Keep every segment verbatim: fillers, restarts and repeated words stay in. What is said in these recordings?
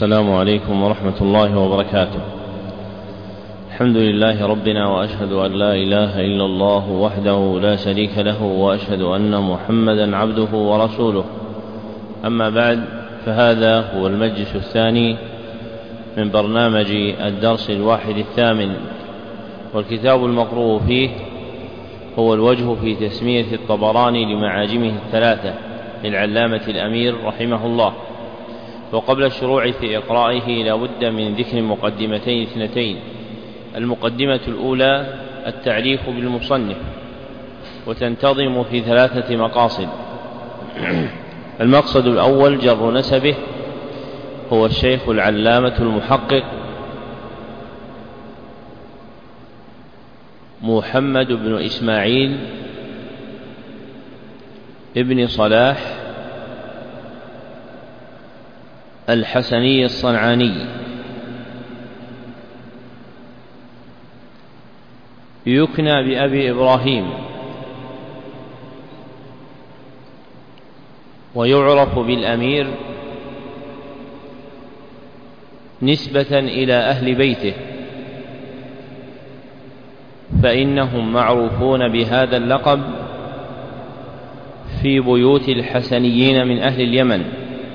السلام عليكم ورحمة الله وبركاته. الحمد لله ربنا، وأشهد أن لا إله إلا الله وحده لا شريك له، وأشهد أن محمدا عبده ورسوله. أما بعد، فهذا هو المجلس الثاني من برنامج الدرس الواحد الثامن، والكتاب المقروء فيه هو الوجه في تسمية الطبراني لمعاجمه الثلاثة للعلامة الأمير رحمه الله. وقبل الشروع في إقرائه لا بد من ذكر مقدمتين اثنتين. المقدمة الأولى التعريف بالمصنف، وتنتظم في ثلاثة مقاصد. المقصد الأول جر نسبه، هو الشيخ العلامة المحقق محمد بن إسماعيل ابن صلاح الحسني الصنعاني، يكنى بأبي إبراهيم، ويعرف بالأمير نسبة إلى أهل بيته، فإنهم معروفون بهذا اللقب في بيوت الحسنيين من أهل اليمن.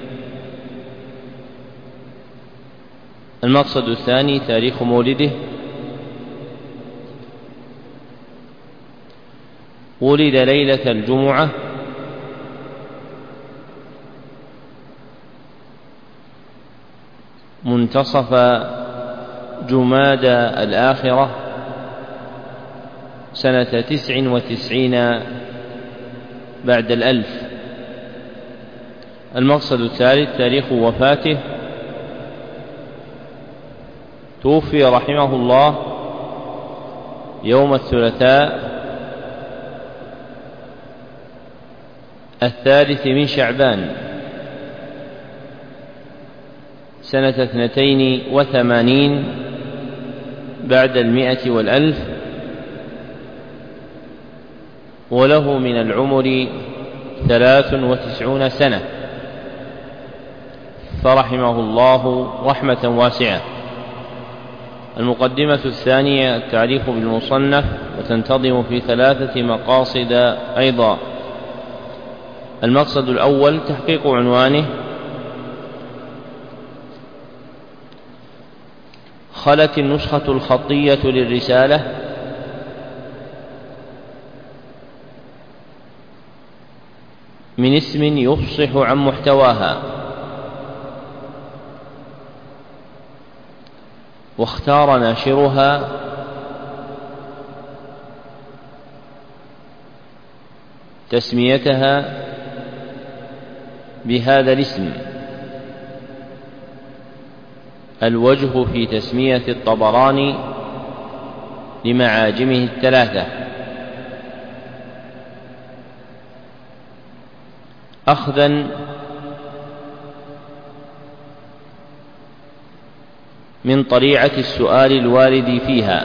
المقصد الثاني تاريخ مولده. ولد ليلة الجمعة منتصف جمادى الآخرة سنة تسع وتسعين بعد الألف. المقصد الثالث تاريخ وفاته. توفي رحمه الله يوم الثلاثاء الثالث من شعبان سنة اثنتين وثمانين بعد المئة والألف، وله من العمر ثلاث وتسعون سنة، فرحمه الله رحمة واسعة. المقدمة الثانية التعريف بالمصنف، وتنتظم في ثلاثة مقاصد أيضا. المقصد الأول تحقيق عنوانه. خلت النسخة الخطية للرسالة من اسم يفصح عن محتواها، واختار ناشرها تسميتها بهذا الاسم. الوجه في تسمية الطبراني لمعاجمه الثلاثة. أخذا من طريعة السؤال الوارد فيها.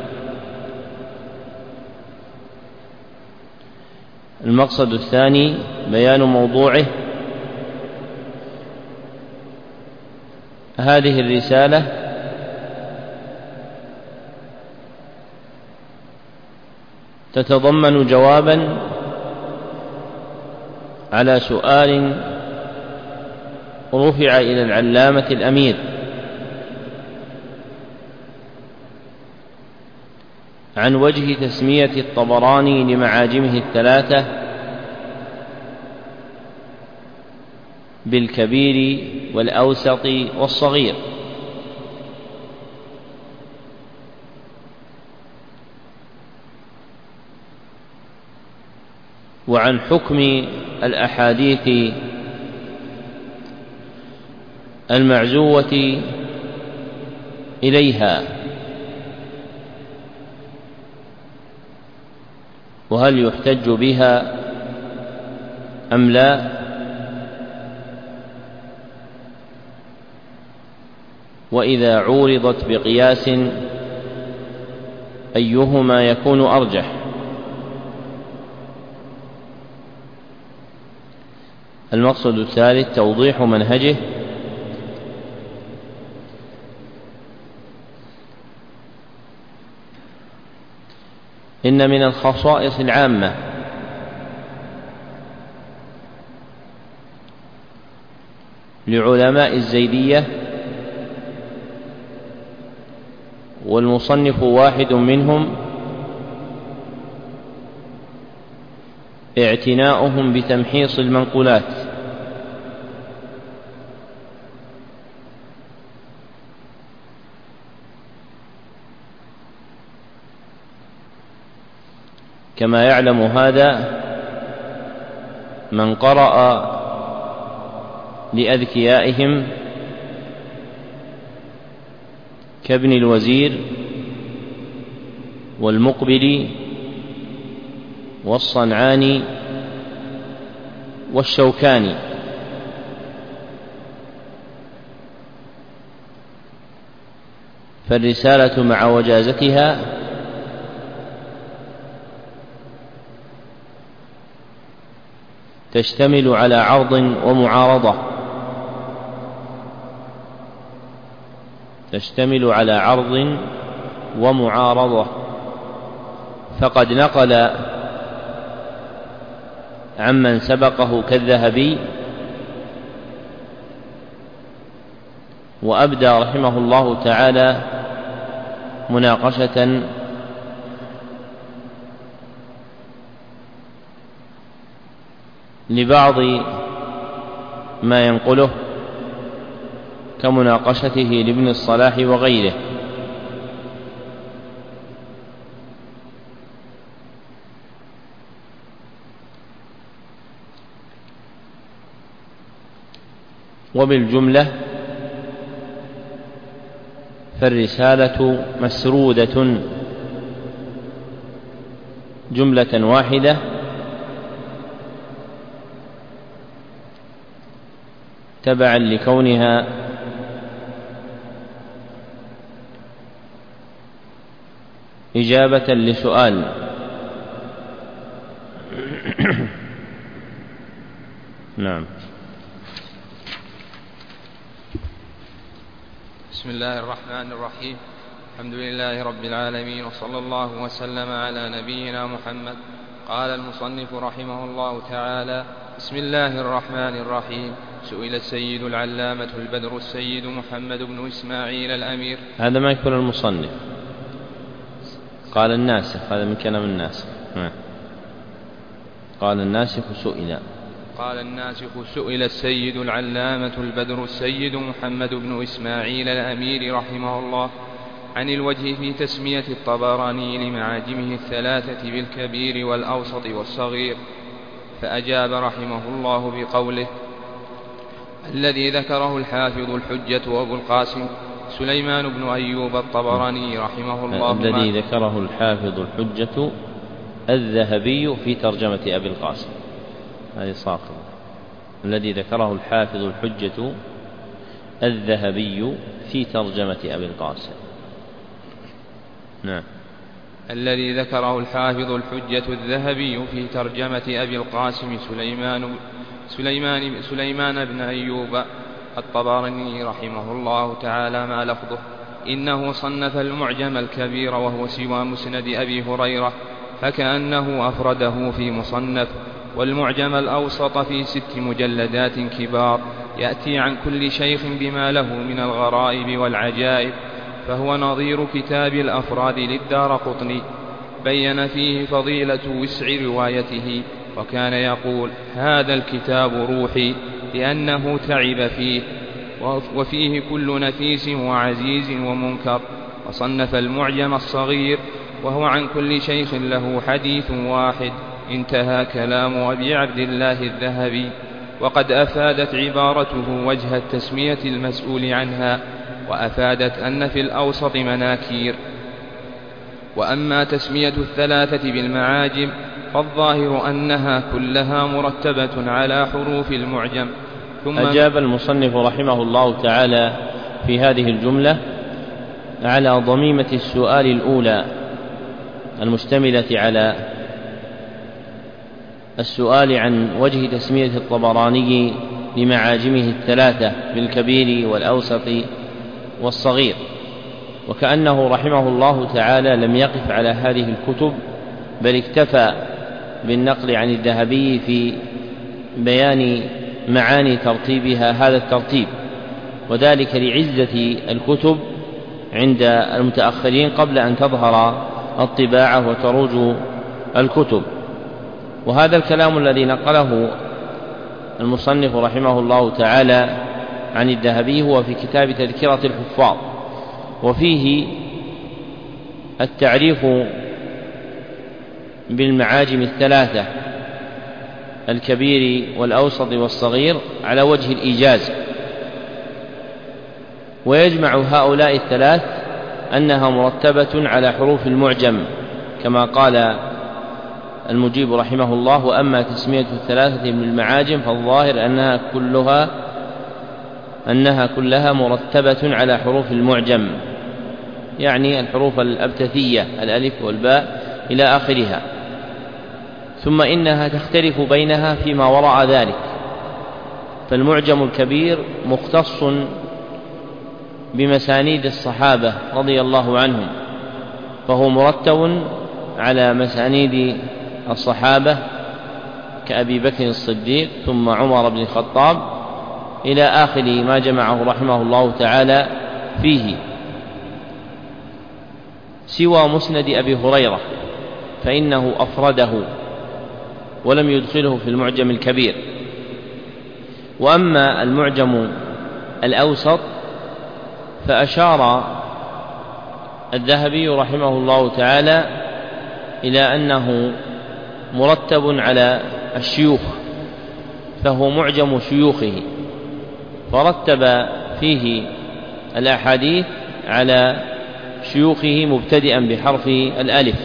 المقصد الثاني بيان موضوعه. هذه الرسالة تتضمن جوابا على سؤال رفع إلى العلامة الأمير عن وجه تسمية الطبراني لمعاجمه الثلاثة بالكبير والأوسط والصغير. وعن حكم الأحاديث المعزوة إليها، وهل يحتج بها أم لا، وإذا عورضت بقياس أيهما يكون أرجح. المقصد الثالث توضيح منهجه إن من الخصائص العامة لعلماء الزيدية، والمصنف واحد منهم، اعتناؤهم بتمحيص المنقولات، كما يعلم هذا من قرأ لأذكيائهم كابن الوزير والمقبلي والصنعاني والشوكاني. فالرسالة مع وجازتها تشتمل على عرض ومعارضة تشتمل على عرض ومعارضة فقد نقل عمن سبقه كالذهبي، وأبدى رحمه الله تعالى مناقشة لبعض ما ينقله كمناقشته لابن الصلاح وغيره. وبالجملة فالرسالة مسرودة جملة واحدة تبعا لكونها إجابة لسؤال. نعم. بسم الله الرحمن الرحيم. الحمد لله رب العالمين، وصلى الله وسلم على نبينا محمد. قال المصنف رحمه الله تعالى: بسم الله الرحمن الرحيم. سئل السيد العلامة البدر السيد محمد بن إسماعيل الأمير. هذا ما يكون المصنف، قال الناسخ، هذا من كلام الناسخ. قال الناسخ سئل قال الناسخ سئل السيد العلامة البدر السيد محمد بن إسماعيل الأمير رحمه الله عن الوجه في تسمية الطبراني لمعاجمه الثلاثة بالكبير والأوسط والصغير، فأجاب رحمه الله بقوله: الذي ذكره الحافظ الحجة أبو القاسم سليمان بن أيوب الطبراني رحمه الله. الذي ذكره الحافظ الحجة الذهبي في ترجمة أبي القاسم، هذه ساقطة. الذي ذكره الحافظ الحجة الذهبي في ترجمة أبي القاسم. نعم. الذي ذكره الحافظ الحجة الذهبي في ترجمة أبي القاسم سليمان سليمان سليمان بن أيوب الطبراني رحمه الله تعالى ما لفظه: إنه صنف المعجم الكبير وهو سوى مسند أبي هريرة، فكأنه أفرده في مصنف، والمعجم الأوسط في ست مجلدات كبار يأتي عن كل شيخ بما له من الغرائب والعجائب، فهو نظير كتاب الأفراد للدارقطني. بين فيه فضيلة وسع روايته، وكان يقول: هذا الكتاب روحي، لأنه تعب فيه، وفيه كل نفيس وعزيز ومنكر. وصنف المعجم الصغير، وهو عن كل شيخ له حديث واحد. انتهى كلام أبي عبد الله الذهبي. وقد أفادت عبارته وجه التسمية المسؤول عنها، وأفادت أن في الأوسط مناكير. وأما تسمية الثلاثة بالمعاجم فالظاهر أنها كلها مرتبة على حروف المعجم. ثم أجاب المصنف رحمه الله تعالى في هذه الجملة على ضميمة السؤال الأولى المشتملة على السؤال عن وجه تسمية الطبراني لمعاجمه الثلاثة بالكبير والأوسط والصغير، وكأنه رحمه الله تعالى لم يقف على هذه الكتب بل اكتفى بالنقل عن الذهبي في بيان معاني ترتيبها هذا الترتيب، وذلك لعزة الكتب عند المتأخرين قبل أن تظهر الطباعة وتروج الكتب. وهذا الكلام الذي نقله المصنف رحمه الله تعالى عن الذهبي هو في كتاب تذكرة الحفاظ، وفيه التعريف بالمعاجم الثلاثة الكبير والأوسط والصغير على وجه الإيجاز، ويجمع هؤلاء الثلاث أنها مرتبة على حروف المعجم كما قال المجيب رحمه الله: وأما تسمية الثلاثة بالمعاجم فالظاهر أنها كلها أنها كلها مرتبة على حروف المعجم، يعني الحروف الأبتثية الألف والباء إلى آخرها، ثم إنها تختلف بينها فيما وراء ذلك. فالمعجم الكبير مختص بمسانيد الصحابة رضي الله عنهم، فهو مرتب على مسانيد الصحابة كأبي بكر الصديق ثم عمر بن الخطاب إلى آخر ما جمعه رحمه الله تعالى فيه، سوى مسند أبي هريرة فإنه أفرده ولم يدخله في المعجم الكبير. وأما المعجم الأوسط فأشار الذهبي رحمه الله تعالى إلى أنه مرتب على الشيوخ، فهو معجم شيوخه، فرتب فيه الأحاديث على شيوخه مبتدئا بحرف الألف،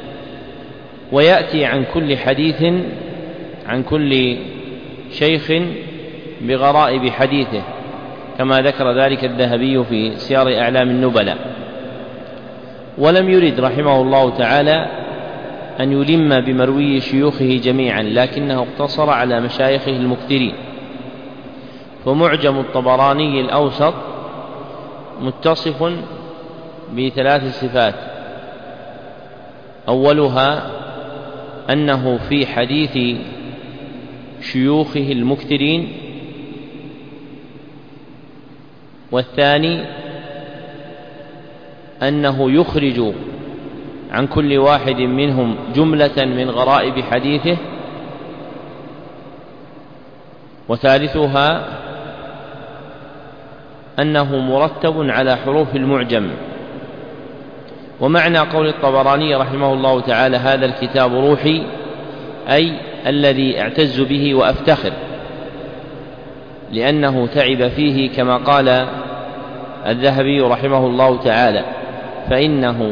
ويأتي عن كل حديث عن كل شيخ بغرائب حديثه كما ذكر ذلك الذهبي في سير أعلام النبلاء. ولم يرد رحمه الله تعالى أن يلم بمروي شيوخه جميعا، لكنه اقتصر على مشايخه المكثرين. فمعجم الطبراني الأوسط متصف بثلاث صفات: أولها أنه في حديث شيوخه المكثرين، والثاني أنه يخرج عن كل واحد منهم جملة من غرائب حديثه، وثالثها أنه مرتب على حروف المعجم. ومعنى قول الطبراني رحمه الله تعالى: هذا الكتاب روحي، أي الذي اعتز به وأفتخر، لأنه تعب فيه كما قال الذهبي رحمه الله تعالى، فإنه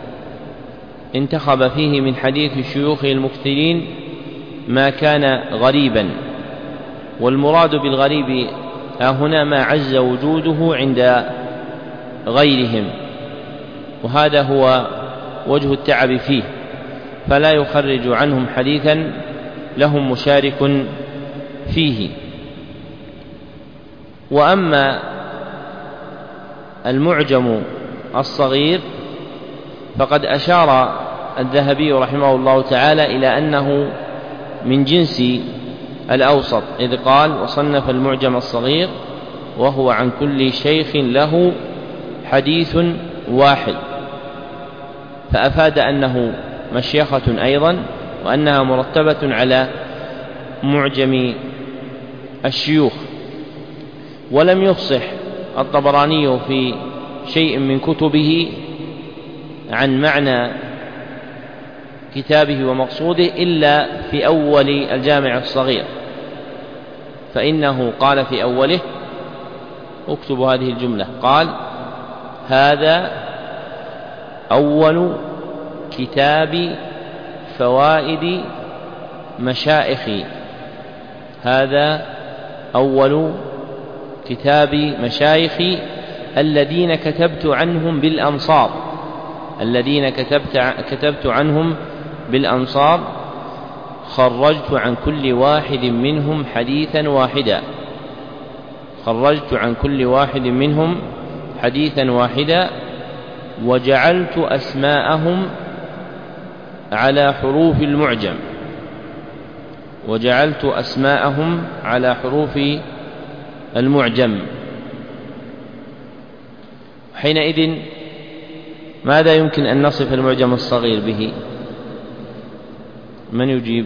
انتخب فيه من حديث شيوخه المكثرين ما كان غريبا، والمراد بالغريب هنا ما عز وجوده عند غيرهم، وهذا هو وجه التعب فيه، فلا يخرج عنهم حديثا لهم مشارك فيه. وأما المعجم الصغير فقد أشار الذهبي رحمه الله تعالى إلى أنه من جنس الأوسط، إذ قال: وصنف المعجم الصغير وهو عن كل شيخ له حديث واحد، فأفاد أنه مشيخة أيضا، وأنها مرتبة على معجم الشيوخ. ولم يفصح الطبراني في شيء من كتبه عن معنى كتابه ومقصوده إلا في أول الجامع الصغير، فإنه قال في أوله، اكتب هذه الجملة، قال: هذا أول كتاب فوائد مشائخي، هذا أول كتاب مشايخي الذين كتبت عنهم بالأمصار، الذين كتبت, كتبت عنهم بالأمصار خرجت عن كل واحد منهم حديثا واحدا، خرجت عن كل واحد منهم حديثا واحدا، وجعلت أسماءهم على حروف المعجم وجعلت أسماءهم على حروف المعجم. حينئذ ماذا يمكن أن نصف المعجم الصغير به؟ من يجيب؟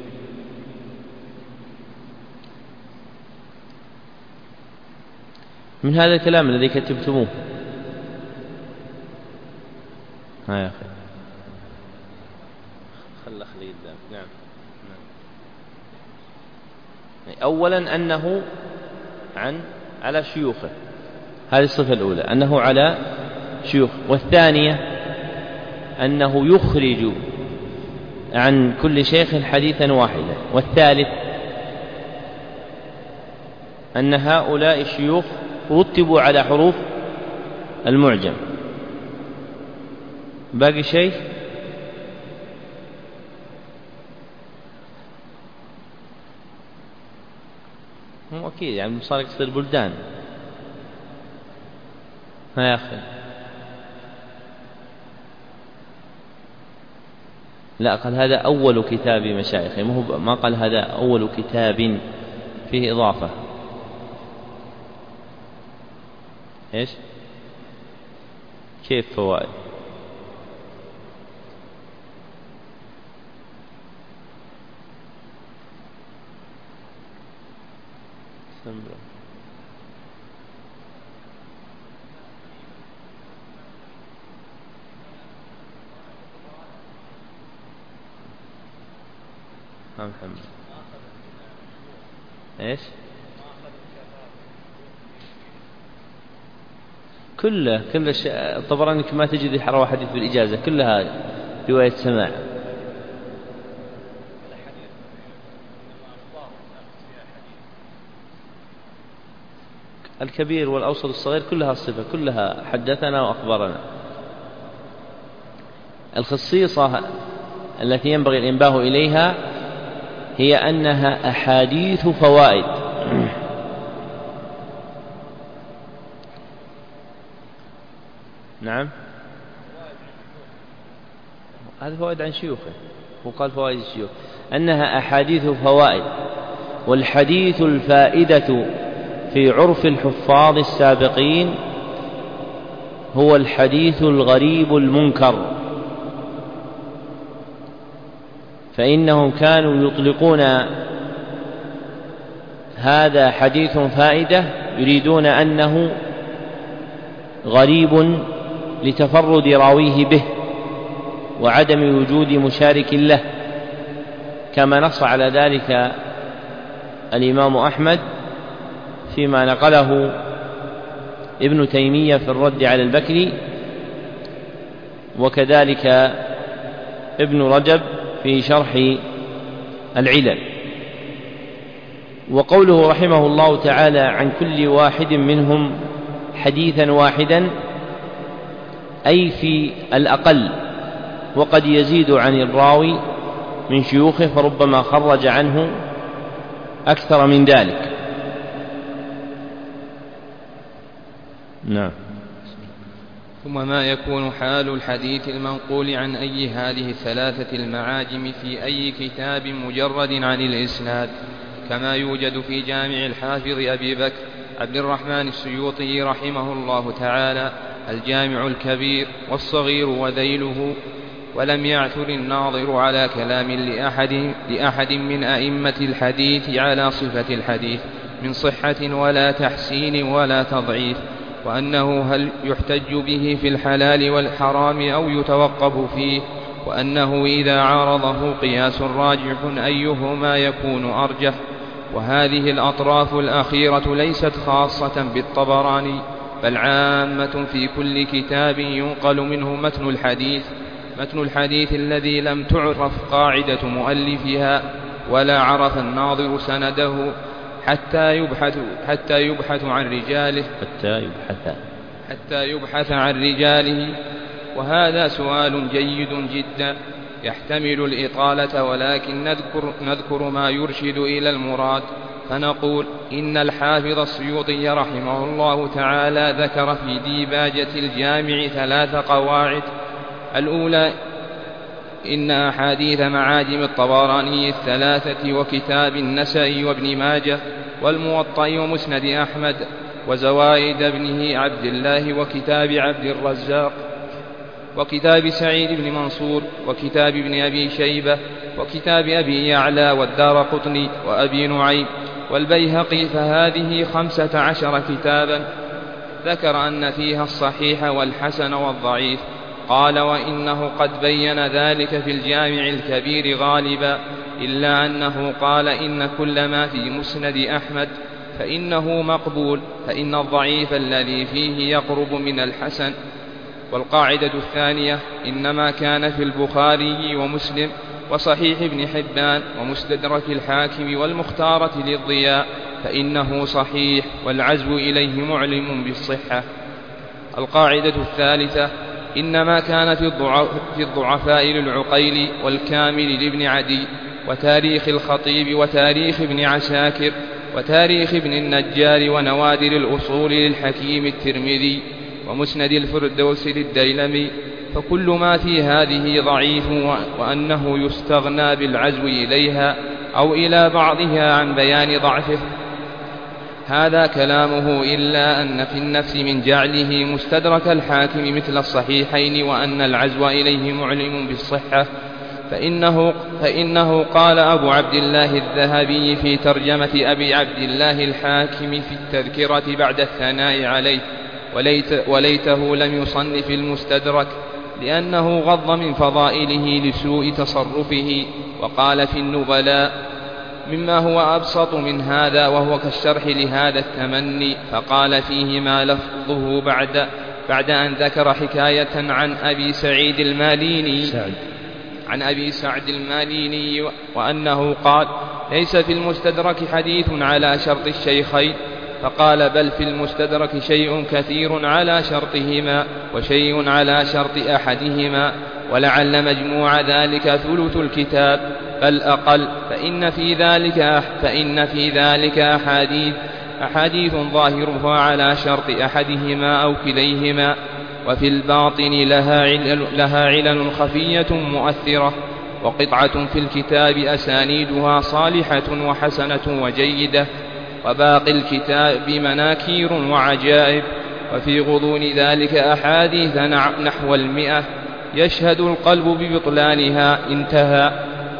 من هذا الكلام الذي كتبتموه. ها يا أخي خل خلي قدام. نعم. أولا أنه عن على شيوخه، هذه الصفة الأولى أنه على شيوخ، والثانية أنه يخرج عن كل شيخ حديثا واحدا، والثالث أن هؤلاء الشيوخ رتبوا على حروف المعجم. باقي شيء؟ مو أكيد يعني صار يصير بلدان. ها يا أخي لا، قال هذا أول كتاب مشايخ، ما قال هذا أول كتاب فيه إضافة. إيش كيف فوائد؟ محمد إيش كله كل الطبراني ما تجد حروى حديث بالإجازة، كلها رواية سماع. الكبير والأوسط الصغير كلها الصفة، كلها حدثنا وأخبرنا. الخصيصة التي ينبغي الإنباه إليها هي أنها أحاديث فوائد. نعم هذا فوائد عن شيوخه، وقال فوائد الشيوخ أنها أحاديث فوائد. والحديث الفائدة في عرف الحفاظ السابقين هو الحديث الغريب المنكر، فإنهم كانوا يطلقون هذا حديث فائدة يريدون أنه غريب لتفرد راويه به وعدم وجود مشارك له، كما نص على ذلك الإمام أحمد فيما نقله ابن تيمية في الرد على البكري، وكذلك ابن رجب في شرح العلل. وقوله رحمه الله تعالى عن كل واحد منهم حديثا واحدا أي في الأقل، وقد يزيد عن الراوي من شيوخه فربما خرج عنه أكثر من ذلك. نعم. ثم ما يكون حال الحديث المنقول عن أي هذه الثلاثة المعاجم في أي كتاب مجرد عن الإسناد، كما يوجد في جامع الحافظ أبي بكر عبد الرحمن السيوطي رحمه الله تعالى الجامع الكبير والصغير وذيله. ولم يعثر الناظر على كلام لأحد, لأحد من أئمة الحديث على صفة الحديث من صحة ولا تحسين ولا تضعيف، وأنه هل يحتج به في الحلال والحرام أو يتوقف فيه، وأنه إذا عارضه قياس راجح أيهما يكون أرجح. وهذه الأطراف الأخيرة ليست خاصة بالطبراني، بل عامة في كل كتاب ينقل منه متن الحديث متن الحديث الذي لم تعرف قاعدة مؤلفها ولا عرف الناظر سنده حتى يبحث حتى يبحث عن رجاله حتى يبحث حتى يبحث عن رجاله. وهذا سؤال جيد جدا يحتمل الإطالة، ولكن نذكر, نذكر ما يرشد إلى المراد. فنقول إن الحافظ السيوطي رحمه الله تعالى ذكر في ديباجة الجامع ثلاث قواعد. الأولى إن أحاديث معاجم الطبراني الثلاثة وكتاب النسائي وابن ماجه والموطأ ومسند أحمد وزوائد ابنه عبد الله وكتاب عبد الرزاق وكتاب سعيد بن منصور وكتاب ابن أبي شيبة وكتاب أبي يعلى والدارقطني وأبي نعيم والبيهقي، فهذه خمسة عشر كتابا ذكر أن فيها الصحيح والحسن والضعيف. قال: وإنه قد بين ذلك في الجامع الكبير غالبا، إلا أنه قال: إن كل ما في مسند أحمد فإنه مقبول، فإن الضعيف الذي فيه يقرب من الحسن. والقاعدة الثانية: إنما كان في البخاري ومسلم وصحيح ابن حبان ومستدرك الحاكم والمختارة للضياء فإنه صحيح، والعزو إليه معلم بالصحة. القاعدة الثالثة: إنما كان في الضعفاء للعقيل والكامل لابن عدي وتاريخ الخطيب وتاريخ ابن عساكر وتاريخ ابن النجار ونوادر الأصول للحكيم الترمذي ومسند الفردوس للديلمي، فكل ما في هذه ضعيف، وأنه يستغنى بالعزو إليها أو إلى بعضها عن بيان ضعفه. هذا كلامه، إلا أن في النفس من جعله مستدرك الحاكم مثل الصحيحين وأن العزو إليه معلم بالصحة، فإنه, فإنه قال أبو عبد الله الذهبي في ترجمة أبي عبد الله الحاكم في التذكرة بعد الثناء عليه: وليت وليته لم يصنف المستدرك، لأنه غض من فضائله لسوء تصرفه. وقال في النبلاء: مما هو أبسط من هذا وهو كالشرح لهذا التمني، فقال فيه ما لفظه بعد, بعد أن ذكر حكاية عن أبي سعيد الماليني سعد عن أبي سعد الماليني وأنه قال: ليس في المستدرك حديث على شرط الشيخين، فقال: بل في المستدرك شيء كثير على شرطهما وشيء على شرط أحدهما، ولعل مجموع ذلك ثلث الكتاب بل أقل، فإن في ذلك, فإن في ذلك أحاديث, أحاديث ظاهرها على شرط أحدهما أو كليهما، وفي الباطن لها علل, لها علل خفية مؤثرة، وقطعة في الكتاب أسانيدها صالحة وحسنة وجيدة، وباقي الكتاب مناكير وعجائب، وفي غضون ذلك أحاديث نحو المئة يشهد القلب ببطلانها. انتهى.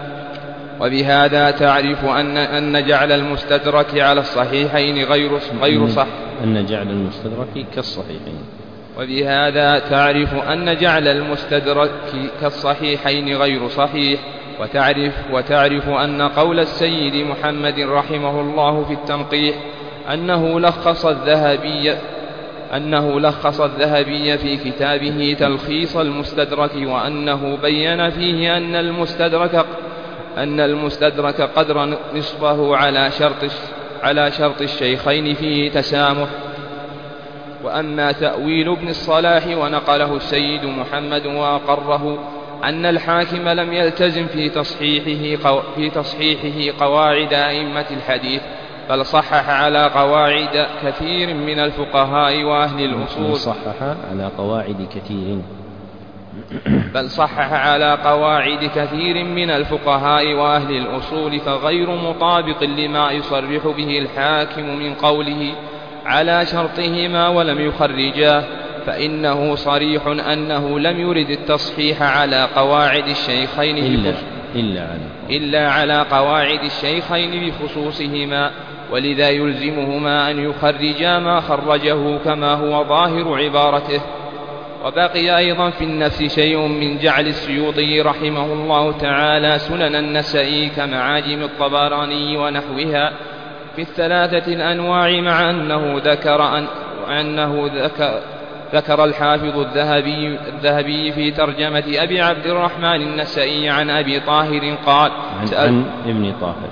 وبهذا تعرف أن, أن جعل المستدرك على الصحيحين غير, غير صح أن جعل المستدرك كالصحيحين وبهذا تعرف أن جعل المستدرك كالصحيحين غير صحيح. وتعرف, وتعرف أن قول السيد محمد رحمه الله في التنقيح أنه لخص الذهبي أنه لخص الذهبي في كتابه تلخيص المستدرك، وأنه بين فيه أن المستدرك أن المستدرك قدر نصفه على شرط على شرط الشيخين فيه تسامح. وأما تأويل ابن الصلاح ونقله السيد محمد وأقره أن الحاكم لم يلتزم في تصحيحه في تصحيحه قواعد أئمة الحديث، بل صحح على قواعد كثير من الفقهاء وأهل الأصول صحح على قواعد كثير بل صحح على قواعد كثير من الفقهاء وأهل الأصول، فغير مطابق لما يصرح به الحاكم من قوله على شرطهما ولم يخرجاه، فإنه صريح أنه لم يرد التصحيح على قواعد الشيخين إلا, إلا, على إلا على قواعد الشيخين بخصوصهما، ولذا يلزمهما أن يخرجا ما خرجه كما هو ظاهر عبارته. وبقي أيضا في النفس شيء من جعل السيوطي رحمه الله تعالى سنن النسائي كمعاجم الطبراني ونحوها في الثلاثة الأنواع، مع أنه ذكر أن أنه ذكر, ذكر الحافظ الذهبي, الذهبي في ترجمة أبي عبد الرحمن النسائي عن أبي طاهر قال عن, عن ابن طاهر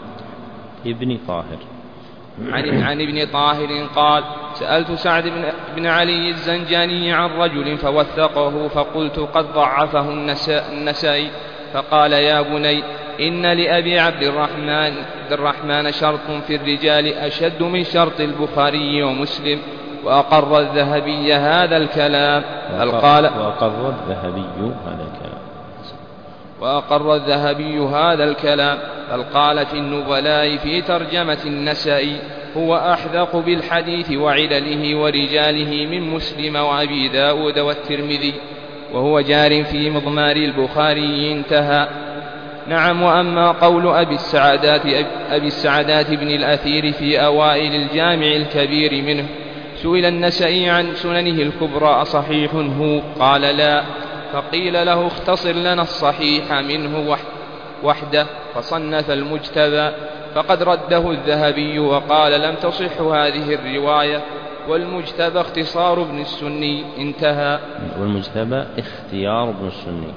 ابن طاهر عن, عن ابن طاهر قال: سألت سعد بن, بن علي الزنجاني عن رجل فوثقه، فقلت قد ضعفه النسائي، فقال: يا بني، إن لأبي عبد الرحمن, الرحمن شرط في الرجال أشد من شرط البخاري ومسلم. وأقر الذهبي هذا الكلام. وأقر, وأقر الذهبي هذا الكلام. وأقر الذهبي هذا الكلام، بل قال في النبلاء في ترجمة النسائي: هو أحذق بالحديث وعلله ورجاله من مسلم وأبي داود والترمذي، وهو جار في مضمار البخاري. انتهى. نعم. وأما قول أبي السعدات, أبي السعدات بن الأثير في أوائل الجامع الكبير منه: سئل النسائي عن سننه الكبرى أصحيح هو؟ قال لا. فقيل له: اختصر لنا الصحيح منه وحده، فصنف المجتبى، فقد رده الذهبي وقال: لم تصح هذه الرواية، والمجتبى اختصار ابن السني. انتهى. والمجتبى اختيار ابن السني.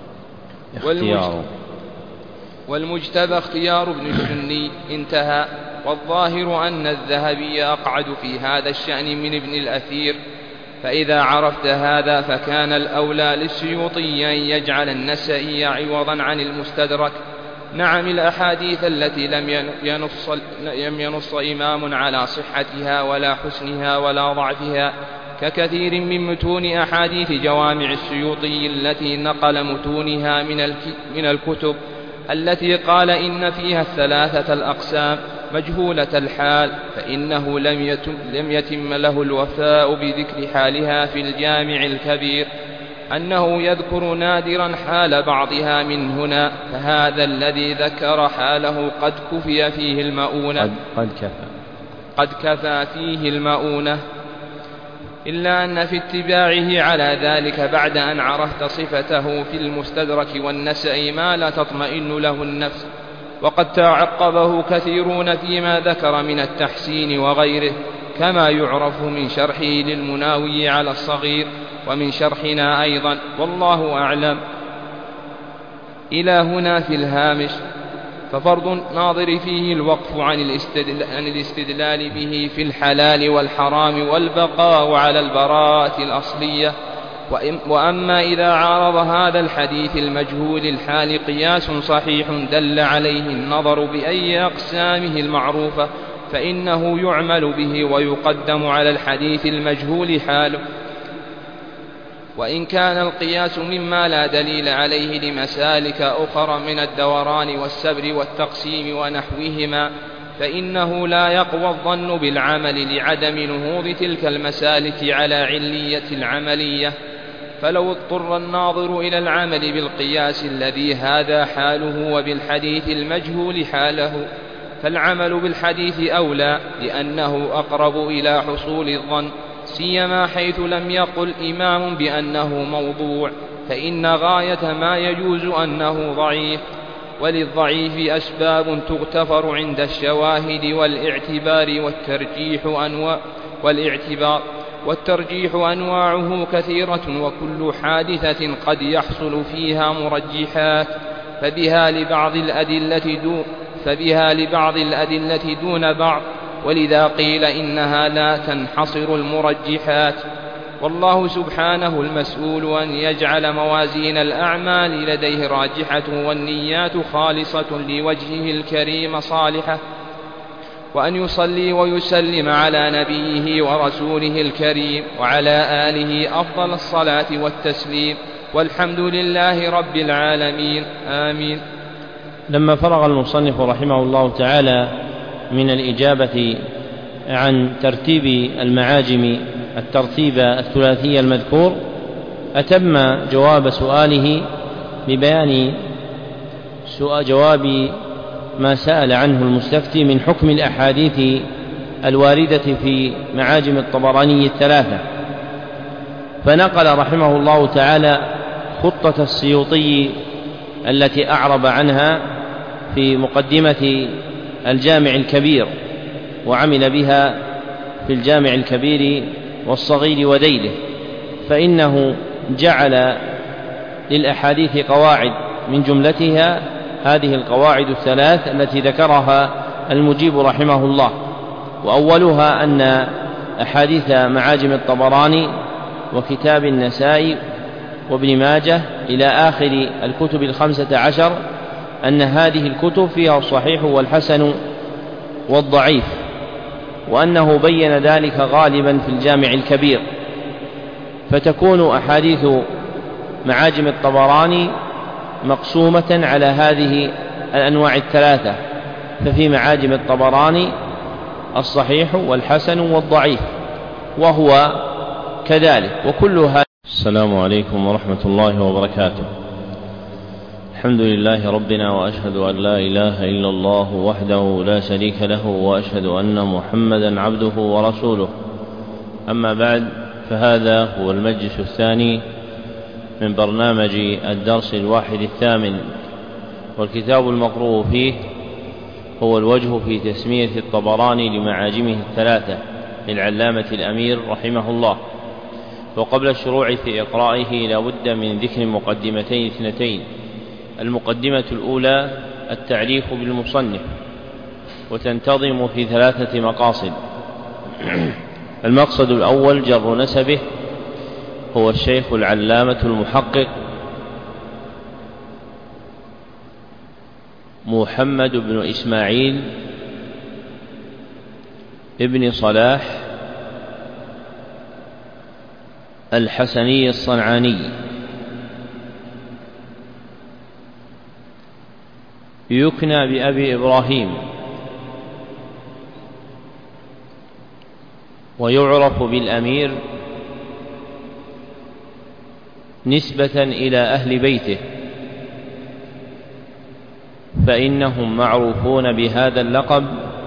اختيار والمجتبى اختيار ابن السني. انتهى. والظاهر أن الذهبي أقعد في هذا الشأن من ابن الأثير. فإذا عرفت هذا فكان الأولى للسيوطي أن يجعل النسائي عوضا عن المستدرك. نعم. الأحاديث التي لم ينص, لم ينص إمام على صحتها ولا حسنها ولا ضعفها، ككثير من متون أحاديث جوامع السيوطي التي نقل متونها من الكتب التي قال إن فيها الثلاثة الأقسام مجهولة الحال، فإنه لم يتم, لم يتم له الوفاء بذكر حالها في الجامع الكبير، أنه يذكر نادرا حال بعضها من هنا، فهذا الذي ذكر حاله قد كفي فيه المؤونة قد, قد كفى قد كفى فيه المؤونة، إلا أن في اتباعه على ذلك بعد أن عرفت صفته في المستدرك والنسائي ما لا تطمئن له النفس. وقد تعقبه كثيرون فيما ذكر من التحسين وغيره، كما يعرف من شرحه للمناوي على الصغير ومن شرحنا أيضا، والله أعلم. إلى هنا في الهامش. ففرض الناظر فيه الوقف عن الاستدلال, عن الاستدلال به في الحلال والحرام والبقاء على البراءة الأصلية. وأما إذا عارض هذا الحديث المجهول الحال قياس صحيح دل عليه النظر بأي أقسامه المعروفة، فإنه يعمل به ويقدم على الحديث المجهول حاله. وإن كان القياس مما لا دليل عليه لمسالك أخرى من الدوران والسبر والتقسيم ونحوهما، فإنه لا يقوى الظن بالعمل لعدم نهوض تلك المسالك على علية العملية. فلو اضطر الناظر إلى العمل بالقياس الذي هذا حاله وبالحديث المجهول حاله، فالعمل بالحديث أولى، لأنه أقرب إلى حصول الظن، سيما حيث لم يقل إمام بأنه موضوع، فإن غاية ما يجوز أنه ضعيف. وللضعيف أسباب تغتفر عند الشواهد والاعتبار والترجيح أنواع والاعتبار والترجيح أنواعه كثيرة، وكل حادثة قد يحصل فيها مرجحات، فبها لبعض الأدلة دون فبها لبعض الأدلة دون بعض، ولذا قيل إنها لا تنحصر المرجحات. والله سبحانه المسؤول أن يجعل موازين الأعمال لديه راجحة والنيات خالصة لوجهه الكريم صالحة، وأن يصلي ويسلم على نبيه ورسوله الكريم وعلى آله أفضل الصلاة والتسليم، والحمد لله رب العالمين. آمين. لما فرغ المصنف رحمه الله تعالى من الإجابة عن ترتيب المعاجم الترتيب الثلاثي المذكور، أتم جواب سؤاله ببيان جواب ما سأل عنه المستفتي من حكم الأحاديث الواردة في معاجم الطبراني الثلاثة، فنقل رحمه الله تعالى خطة السيوطي التي أعرب عنها في مقدمة الجامع الكبير، وعمل بها في الجامع الكبير والصغير وديله، فإنه جعل للأحاديث قواعد، من جملتها هذه القواعد الثلاث التي ذكرها المجيب رحمه الله. وأولها أن أحاديث معاجم الطبراني وكتاب النسائي وابن ماجه إلى آخر الكتب الخمسة عشر، أن هذه الكتب فيها الصحيح والحسن والضعيف، وأنه بين ذلك غالبا في الجامع الكبير، فتكون أحاديث معاجم الطبراني مقسومة على هذه الأنواع الثلاثة، ففي معاجم الطبراني الصحيح والحسن والضعيف، وهو كذلك. وكلها. السلام عليكم ورحمة الله وبركاته. الحمد لله ربنا، وأشهد أن لا إله إلا الله وحده لا شريك له، وأشهد أن محمدا عبده ورسوله. أما بعد، فهذا هو المجلس الثاني من برنامج الدرس الواحد الثامن، والكتاب المقروء فيه هو الوجه في تسمية الطبراني لمعاجمه الثلاثة للعلامة الأمير رحمه الله. وقبل الشروع في إقرائه لا بد من ذكر مقدمتين اثنتين. المقدمة الأولى التعريف بالمصنف، وتنتظم في ثلاثة مقاصد. المقصد الأول جر نسبه، هو الشيخ العلامة المحقق محمد بن إسماعيل ابن صلاح الحسني الصنعاني، يكنى بأبي إبراهيم، ويعرف بالأمير نسبة إلى أهل بيته، فإنهم معروفون بهذا اللقب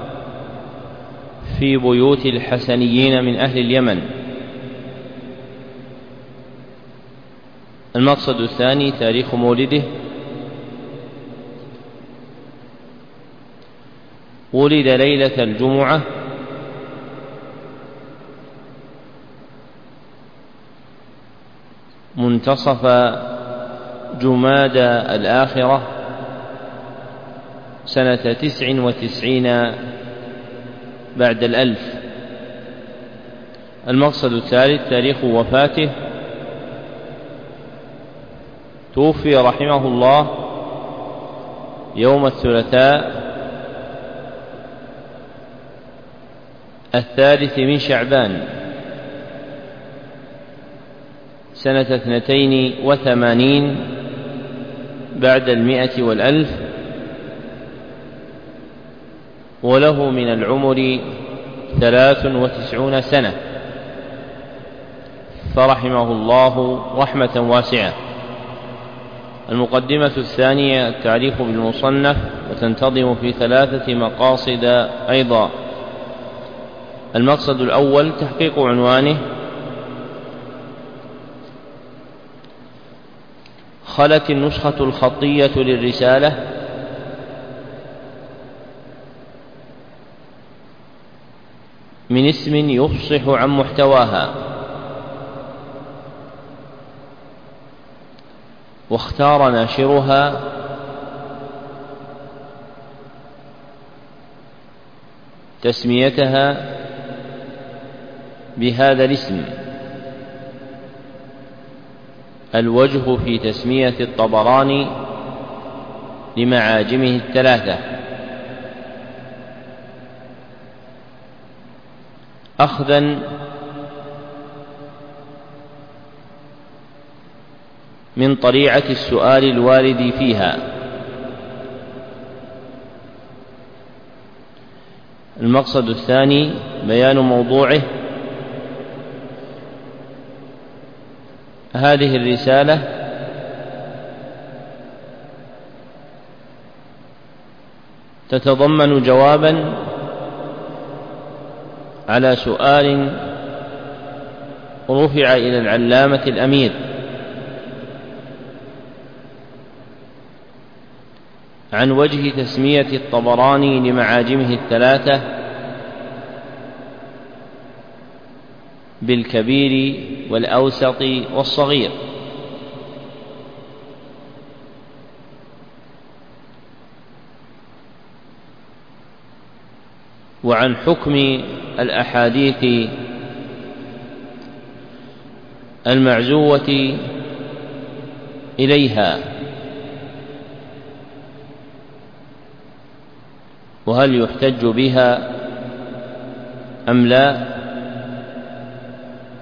في بيوت الحسنيين من أهل اليمن. المقصد الثاني تاريخ مولده. ولد ليلة الجمعة منتصف جمادى الآخرة سنة تسع وتسعين بعد الألف. المقصد الثالث تاريخ وفاته. توفي رحمه الله يوم الثلاثاء الثالث من شعبان سنة اثنتين وثمانين بعد المئة والألف، وله من العمر ثلاث وتسعون سنة، فرحمه الله رحمة واسعة. المقدمة الثانية التعريف بالمصنف، وتنتظم في ثلاثة مقاصد أيضا. المقصد الأول تحقيق عنوانه. خلت النسخة الخطية للرسالة من اسم يفصح عن محتواها، واختار ناشرها تسميتها بهذا الاسم. الوجه في تسمية الطبراني لمعاجمه الثلاثة. أخذا من طريعة السؤال الوارد فيها. المقصد الثاني بيان موضوعه. هذه الرسالة تتضمن جوابا على سؤال رفع إلى العلامة الأمير عن وجه تسمية الطبراني لمعاجمه الثلاثة بالكبير والأوسط والصغير. وعن حكم الأحاديث المعزوة إليها، وهل يحتج بها أم لا،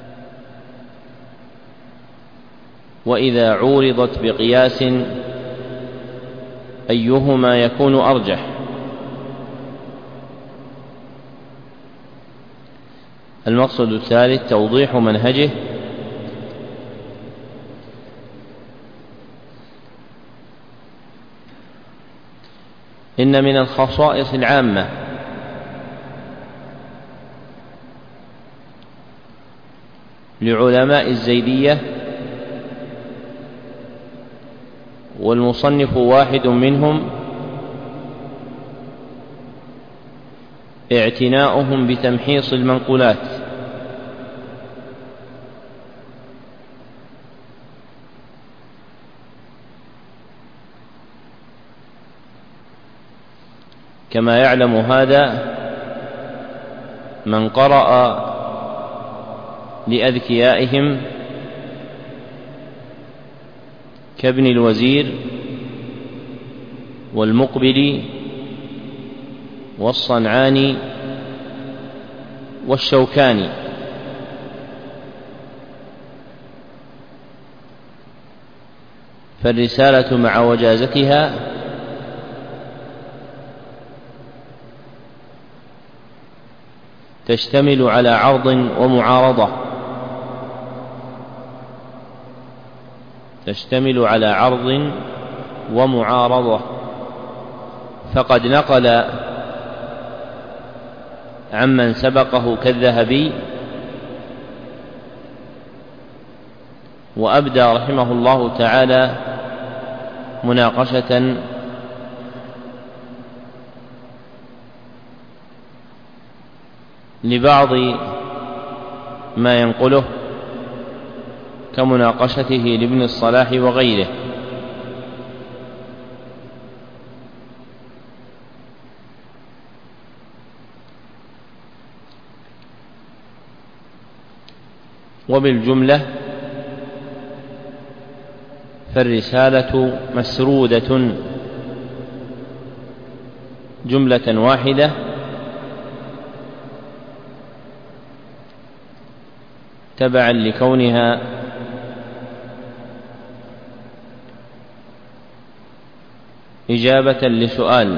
وإذا عورضت بقياس أيهما يكون أرجح. المقصد الثالث توضيح منهجه إن من الخصائص العامة لعلماء الزيدية والمصنف واحد منهم اعتناؤهم بتمحيص المنقولات كما يعلم هذا من قرأ لأذكيائهم كابن الوزير والمقبلي والصنعاني والشوكاني، فالرسالة مع وجازتها تشتمل على عرض ومعارضة تشتمل على عرض ومعارضة فقد نقل عمن سبقه كالذهبي وأبدى رحمه الله تعالى مناقشة لبعض ما ينقله كمناقشته لابن الصلاح وغيره. وبالجملة فالرسالة مسرودة جملة واحدة تبعا لكونها إجابة لسؤال.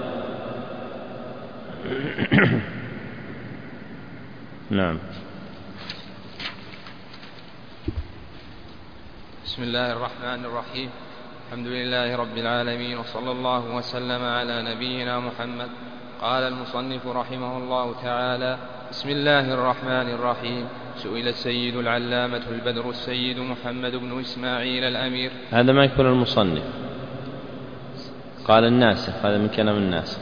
نعم. بسم الله الرحمن الرحيم. الحمد لله رب العالمين، وصلى الله وسلم على نبينا محمد. قال المصنف رحمه الله تعالى: بسم الله الرحمن الرحيم. سئل السيد العلامة البدر السيد محمد بن إسماعيل الأمير. هذا ما يكون المصنف، قال الناسخ، هذا من كلام الناسخ.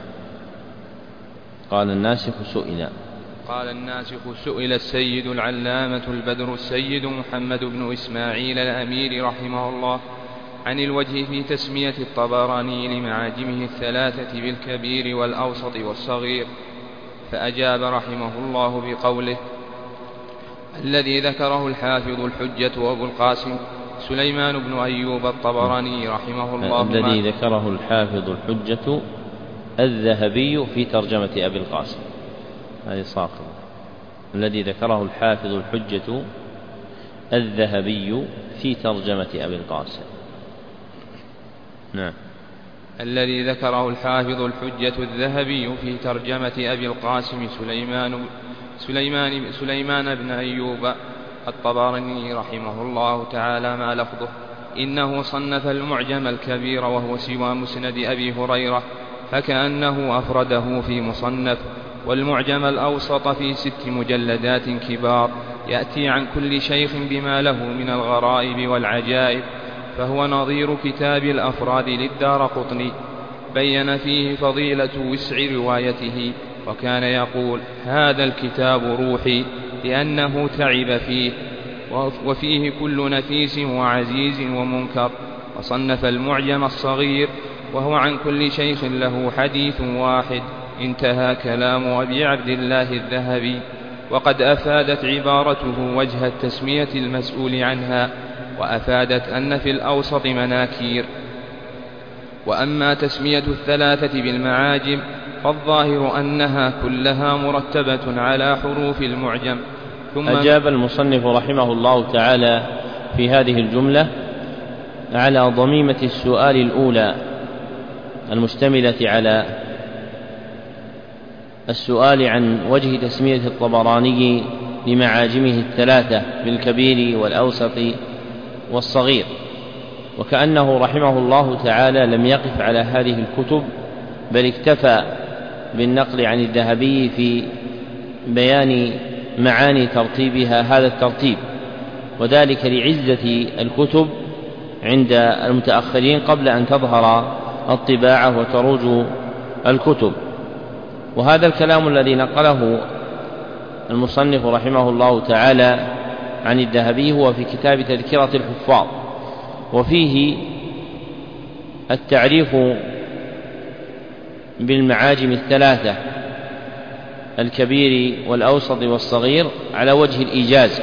قال الناسخ سئل قال الناسخ سئل السيد العلامة البدر السيد محمد بن إسماعيل الأمير رحمه الله عن الوجه في تسمية الطبراني لمعاجمه الثلاثة بالكبير والأوسط والصغير، فأجاب رحمه الله بقوله: الذي ذكره الحافظ الحجة أبو القاسم سليمان بن أيوب الطبراني رحمه الله. الذي ذكره الحافظ الحجة الذهبي في ترجمة أبي القاسم، هذه ساقط. الذي ذكره الحافظ الحجة الذهبي في ترجمة أبي القاسم. نعم. الذي ذكره الحافظ الحجة الذهبي في ترجمة أبي القاسم سليمان سليمان سليمان بن أيوب الطبراني رحمه الله تعالى ما لفظه: إنه صنف المعجم الكبير وهو سوى مسند أبي هريرة، فكأنه أفرده في مصنف، والمعجم الأوسط في ست مجلدات كبار يأتي عن كل شيخ بما له من الغرائب والعجائب، فهو نظير كتاب الأفراد للدارقطني. بين فيه فضيلة وسع روايته، وكان يقول: هذا الكتاب روحي، لأنه تعب فيه، وفيه كل نفيس وعزيز ومنكر. وصنف المعجم الصغير، وهو عن كل شيخ له حديث واحد. انتهى كلام أبي عبد الله الذهبي. وقد أفادت عبارته وجه التسمية المسؤول عنها، وأفادت أن في الأوسط مناكير. وأما تسمية الثلاثة بالمعاجم فالظاهر أنها كلها مرتبة على حروف المعجم. ثم أجاب المصنف رحمه الله تعالى في هذه الجملة على ضميمة السؤال الأولى المشتملة على السؤال عن وجه تسمية الطبراني لمعاجمه الثلاثة بالكبير والأوسط والصغير، وكأنه رحمه الله تعالى لم يقف على هذه الكتب، بل اكتفى بالنقل عن الذهبي في بيان معاني ترتيبها هذا الترتيب، وذلك لعزة الكتب عند المتأخرين قبل أن تظهر الطباعة وتروج الكتب. وهذا الكلام الذي نقله المصنف رحمه الله تعالى عن الذهبي هو في كتاب تذكرة الحفاظ، وفيه التعريف بالمعاجم الثلاثة الكبير والأوسط والصغير على وجه الإيجاز،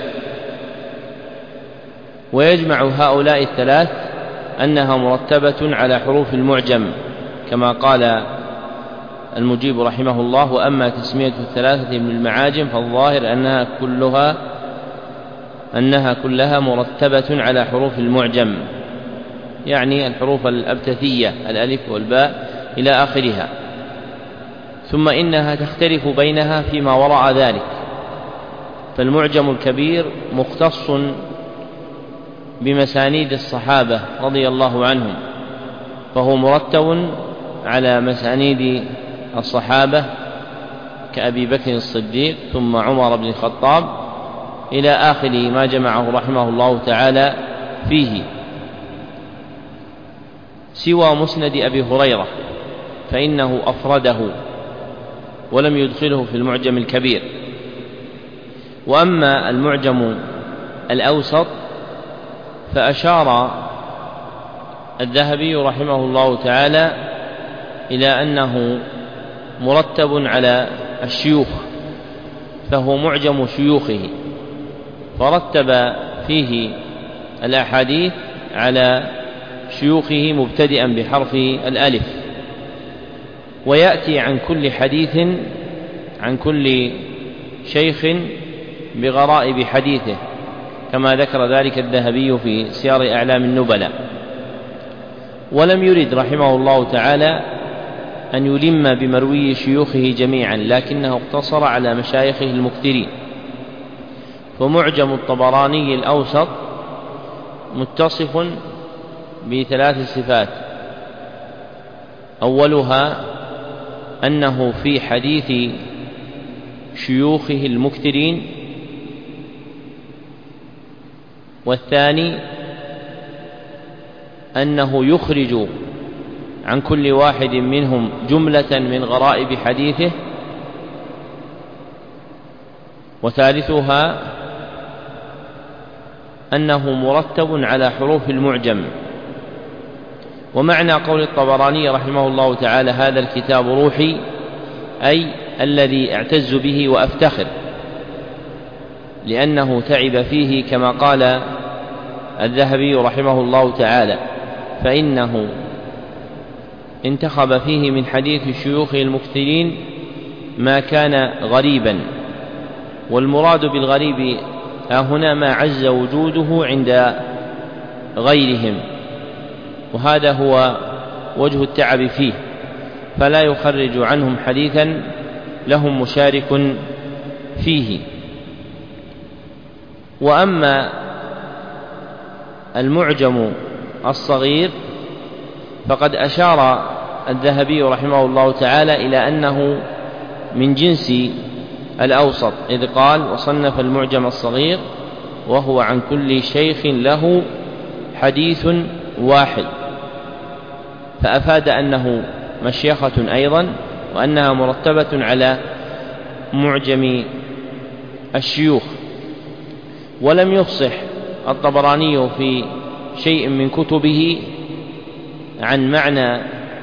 ويجمع هؤلاء الثلاث أنها مرتبة على حروف المعجم كما قال المجيب رحمه الله: وأما تسمية الثلاثة بالمعاجم فالظاهر أنها كلها أنها كلها مرتبة على حروف المعجم، يعني الحروف الأبتثية الألف والباء إلى آخرها، ثم إنها تختلف بينها فيما وراء ذلك. فالمعجم الكبير مختص بمسانيد الصحابة رضي الله عنهم، فهو مرتب على مسانيد الصحابة كأبي بكر الصديق ثم عمر بن الخطاب إلى آخر ما جمعه رحمه الله تعالى فيه، سوى مسند أبي هريرة فإنه أفرده ولم يدخله في المعجم الكبير. وأما المعجم الأوسط فأشار الذهبي رحمه الله تعالى إلى أنه مرتب على الشيوخ، فهو معجم شيوخه، فرتب فيه الأحاديث على شيوخه مبتدئا بحرف الألف، ويأتي عن كل حديث عن كل شيخ بغرائب حديثه كما ذكر ذلك الذهبي في سير أعلام النبلاء. ولم يرد رحمه الله تعالى أن يلم بمروي شيوخه جميعا، لكنه اقتصر على مشايخه المكثرين. فمعجم الطبراني الأوسط متصف بثلاث صفات: أولها أنه في حديث شيوخه المكثرين، والثاني أنه يخرج عن كل واحد منهم جملة من غرائب حديثه، وثالثها أنه مرتب على حروف المعجم. ومعنى قول الطبراني رحمه الله تعالى: هذا الكتاب روحي، أي الذي اعتز به وأفتخر، لأنه تعب فيه كما قال الذهبي رحمه الله تعالى، فإنه انتخب فيه من حديث شيوخ المكثرين ما كان غريبا، والمراد بالغريب هنا ما عز وجوده عند غيرهم، وهذا هو وجه التعب فيه، فلا يخرج عنهم حديثا لهم مشارك فيه. وأما المعجم الصغير فقد أشار الذهبي رحمه الله تعالى إلى أنه من جنس الأوسط، إذ قال: وصنف المعجم الصغير وهو عن كل شيخ له حديث واحد، فأفاد أنه مشيخة أيضا، وأنها مرتبة على معجم الشيوخ. ولم يفصح الطبراني في شيء من كتبه عن معنى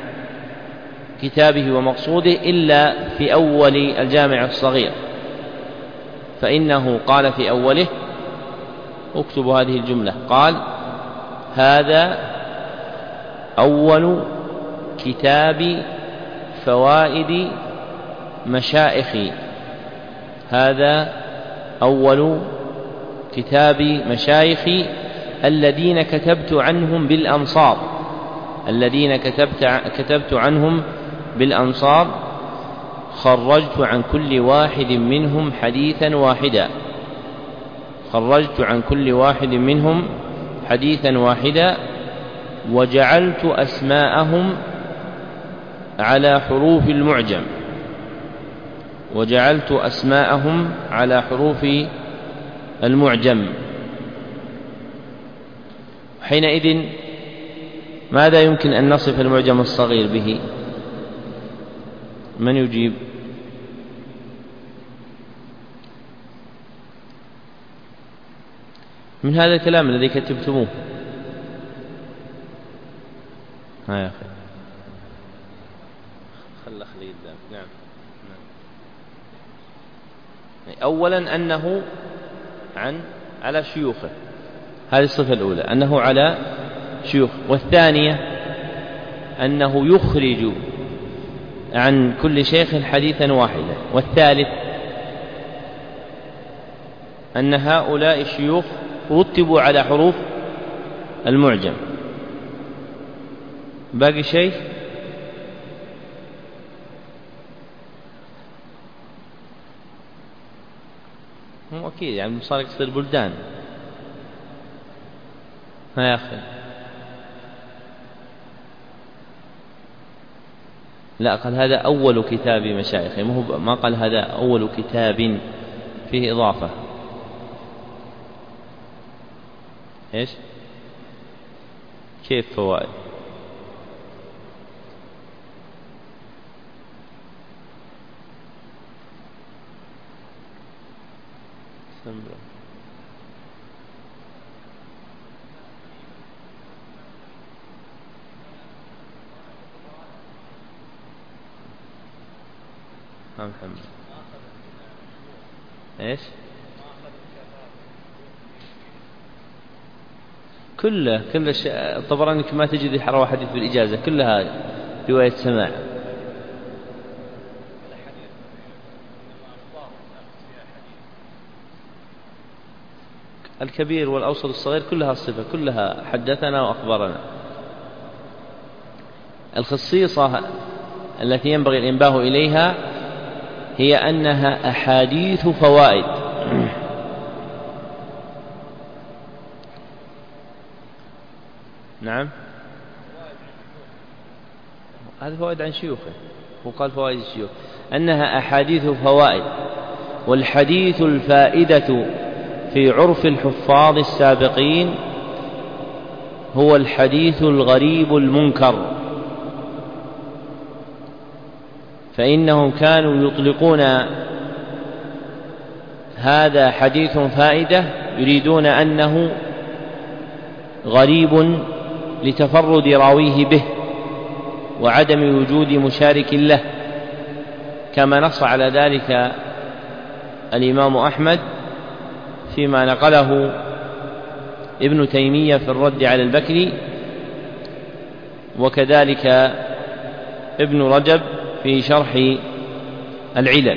كتابه ومقصوده إلا في أول الجامع الصغير، فإنه قال في أوله، اكتب هذه الجملة، قال: هذا أول كتاب فوائد مشائخي، هذا أول كتاب مشايخي الذين كتبت عنهم بالأمصار، الذين كتبت, كتبت عنهم بالأمصار خرجت عن كل واحد منهم حديثا واحدا خرجت عن كل واحد منهم حديثا واحدا وجعلت أسماءهم على حروف المعجم وجعلت أسماءهم على حروف المعجم. حينئذ ماذا يمكن أن نصف المعجم الصغير به؟ من يجيب؟ من هذا الكلام الذي كتبتموه. ها يا أخي خل أخلي قدام. نعم. نعم. أولا أنه عن على شيوخه، هذه الصفة الأولى أنه على شيوخ. والثانية أنه يخرج عن كل شيخ حديثا واحدا. والثالث أن هؤلاء الشيوخ رتبوا على حروف المعجم. باقي شيء؟ مو أكيد يعني صار يصير بلدان. ها يا أخي لا، قال هذا أول كتاب مشايخه، ما قال هذا أول كتاب فيه إضافة. إيش كيف فوائد؟ محمد إيش كله كل الطبراني ما تجد حروى حديث بالإجازة كلها رواية سماع. الكبير والأوسط والصغير كلها الصفة، كلها حدثنا وأخبرنا. الخصيصة التي ينبغي الإنباه إليها هي أنها أحاديث فوائد. نعم هذا فوائد عن شيوخه، وقال فوائد الشيوخ أنها أحاديث فوائد. والحديث الفائدة في عرف الحفاظ السابقين هو الحديث الغريب المنكر، فإنهم كانوا يطلقون هذا حديث فائدة يريدون أنه غريب لتفرد راويه به وعدم وجود مشارك له، كما نص على ذلك الإمام أحمد فيما نقله ابن تيمية في الرد على البكري، وكذلك ابن رجب في شرح العلل.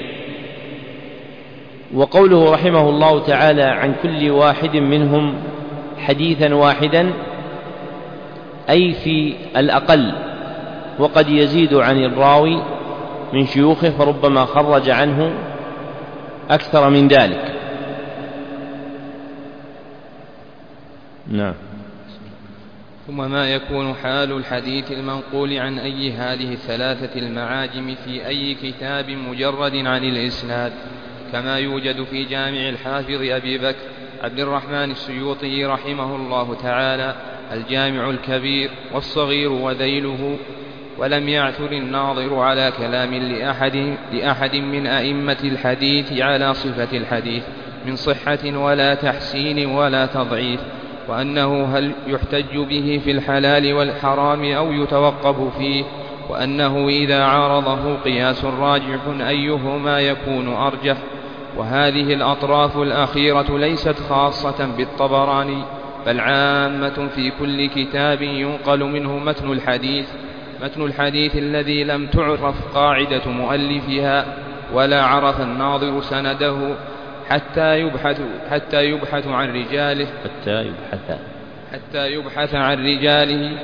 وقوله رحمه الله تعالى عن كل واحد منهم حديثا واحدا أي في الأقل، وقد يزيد عن الراوي من شيوخه فربما خرج عنه أكثر من ذلك. نعم. ثم ما يكون حال الحديث المنقول عن أي هذه الثلاثة المعاجم في أي كتاب مجرد عن الإسناد، كما يوجد في جامع الحافظ أبي بكر عبد الرحمن السيوطي رحمه الله تعالى الجامع الكبير والصغير وذيله. ولم يعثر الناظر على كلام لأحد, لأحد من أئمة الحديث على صفة الحديث من صحة ولا تحسين ولا تضعيف، وأنه هل يحتج به في الحلال والحرام أو يتوقف فيه، وأنه إذا عارضه قياس راجح أيهما يكون أرجح. وهذه الأطراف الأخيرة ليست خاصة بالطبراني بل عامة في كل كتاب ينقل منه متن الحديث متن الحديث الذي لم تعرف قاعدة مؤلفها ولا عرف الناظر سنده حتى يبحث حتى يبحث عن رجاله حتى يبحث حتى يبحث عن رجاله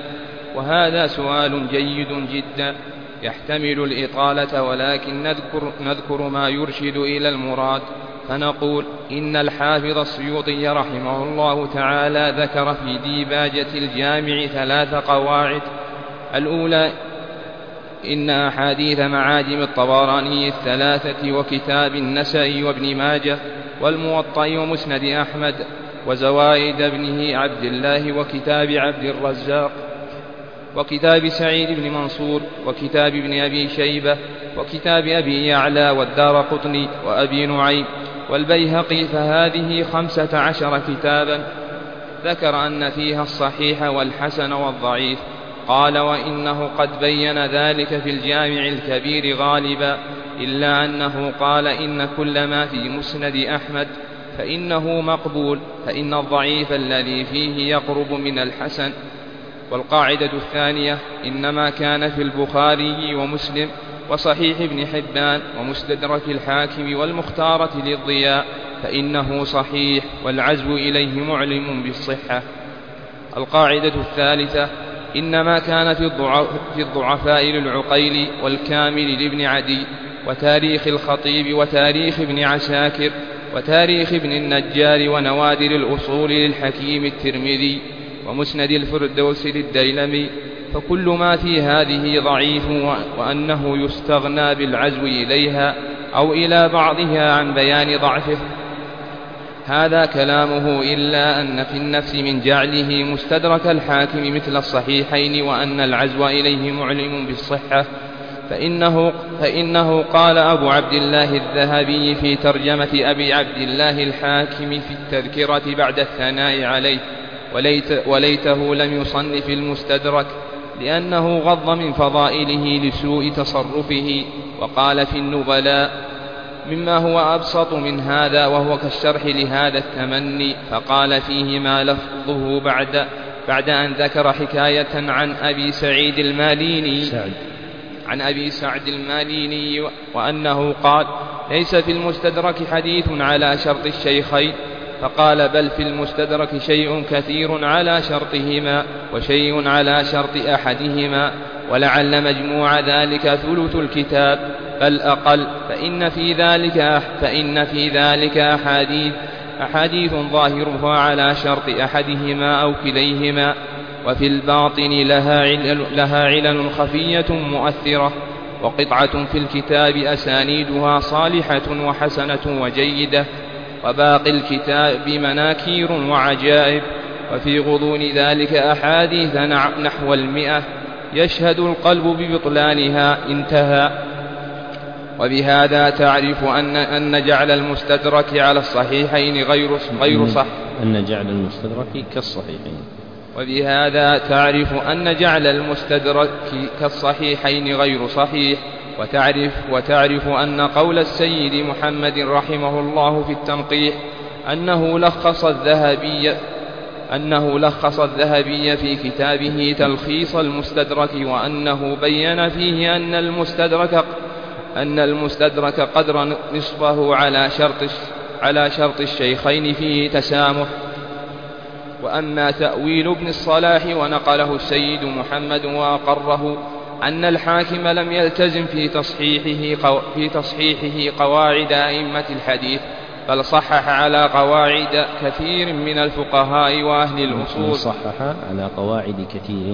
وهذا سؤال جيد جدا يحتمل الإطالة، ولكن نذكر, نذكر ما يرشد إلى المراد. فنقول إن الحافظ السيوطي رحمه الله تعالى ذكر في ديباجة الجامع ثلاث قواعد. الأولى إن أحاديث معاجم الطبراني الثلاثة وكتاب النسائي وابن ماجه والموطأ ومسند أحمد وزوائد ابنه عبد الله وكتاب عبد الرزاق وكتاب سعيد بن منصور وكتاب ابن أبي شيبة وكتاب أبي يعلى والدارقطني وأبي نعيم والبيهقي، فهذه خمسة عشر كتابا ذكر أن فيها الصحيح والحسن والضعيف. قال وإنه قد بين ذلك في الجامع الكبير غالبا، إلا أنه قال إن كل ما في مسند أحمد فإنه مقبول، فإن الضعيف الذي فيه يقرب من الحسن. والقاعدة الثانية إنما كان في البخاري ومسلم وصحيح ابن حبان ومستدرك الحاكم والمختارة للضياء فإنه صحيح والعزو إليه معلم بالصحة. القاعدة الثالثة إنما كان في الضعفاء للعقيل والكامل لابن عدي وتاريخ الخطيب وتاريخ ابن عساكر وتاريخ ابن النجار ونوادر الأصول للحكيم الترمذي ومسند الفردوس للديلمي، فكل ما في هذه ضعيف وأنه يستغنى بالعزو إليها أو إلى بعضها عن بيان ضعفه. هذا كلامه، إلا أن في النفس من جعله مستدرك الحاكم مثل الصحيحين وأن العزو إليه معلم بالصحة، فإنه, فإنه قال أبو عبد الله الذهبي في ترجمة أبي عبد الله الحاكم في التذكرة بعد الثناء عليه وليت وليته لم يصنف المستدرك لأنه غض من فضائله لسوء تصرفه. وقال في النبلاء مما هو أبسط من هذا وهو كالشرح لهذا التمني، فقال فيه ما لفظه بعد, بعد أن ذكر حكاية عن أبي سعيد الماليني سعد. عن أبي سعد الماليني وأنه قال ليس في المستدرك حديث على شرط الشيخين، فقال بل في المستدرك شيء كثير على شرطهما وشيء على شرط أحدهما، ولعل مجموع ذلك ثلث الكتاب بل أقل، فإن في ذلك, فإن في ذلك أحاديث, أحاديث ظاهرها على شرط أحدهما أو كليهما، وفي الباطن لها علل, لها علل خفية مؤثرة، وقطعة في الكتاب أسانيدها صالحة وحسنة وجيدة، وباقي الكتاب مناكير وعجائب، وفي غضون ذلك أحاديث نحو المئة يشهد القلب ببطلانها. انتهى. وبهذا تعرف أن, أن جعل المستدرك على الصحيحين غير, غير صح أن جعل المستدرك كالصحيحين وبهذا تعرف أن جعل المستدرك كالصحيحين غير صحيح. وتعرف, وتعرف أن قول السيد محمد رحمه الله في التنقيح أنه لخص الذهبي أنه لخص الذهبي في كتابه تلخيص المستدرك، وأنه بين فيه أن المستدرك أن المستدرك قدر نصفه على شرط على شرط الشيخين فيه تسامح. وأما تأويل ابن الصلاح ونقله السيد محمد وأقره أن الحاكم لم يلتزم في تصحيحه في تصحيحه قواعد أئمة الحديث، بل صحح على قواعد كثير من الفقهاء وأهل الأصول صحح على قواعد كثير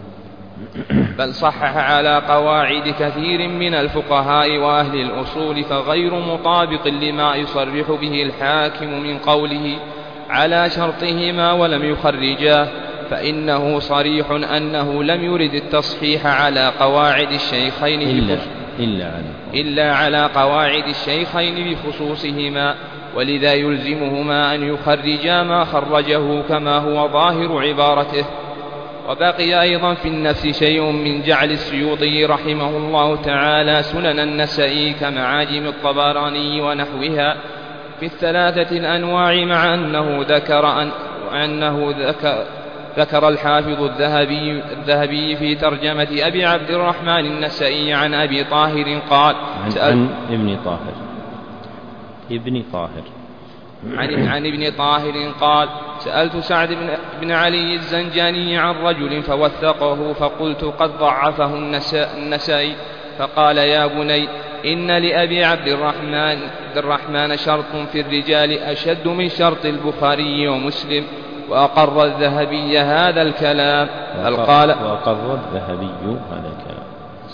بل صحح على قواعد كثير من الفقهاء وأهل الأصول، فغير مطابق لما يصرح به الحاكم من قوله على شرطهما ولم يخرجاه، فإنه صريح أنه لم يرد التصحيح على قواعد الشيخين إلا, إلا, على. إلا على قواعد الشيخين بخصوصهما، ولذا يلزمهما أن يخرجا ما خرجه كما هو ظاهر عبارته. وبقي أيضا في النفس شيء من جعل السيوطي رحمه الله تعالى سنن النسائي كمعاجم الطبراني ونحوها في الثلاثة الأنواع، مع أنه ذكر أن أنه ذكر ذكر الحافظ الذهبي, الذهبي في ترجمة أبي عبد الرحمن النسائي عن أبي طاهر قال عن, عن ابن طاهر ابن طاهر عن, عن ابن طاهر قال سألت سعد بن, بن علي الزنجاني عن رجل فوثقه فقلت قد ضعفه النسائي فقال يا بني إن لأبي عبد الرحمن, عبد الرحمن شرط في الرجال أشد من شرط البخاري ومسلم وأقر الذهبي هذا الكلام بل قال وأقر الذهبي هذا الكلام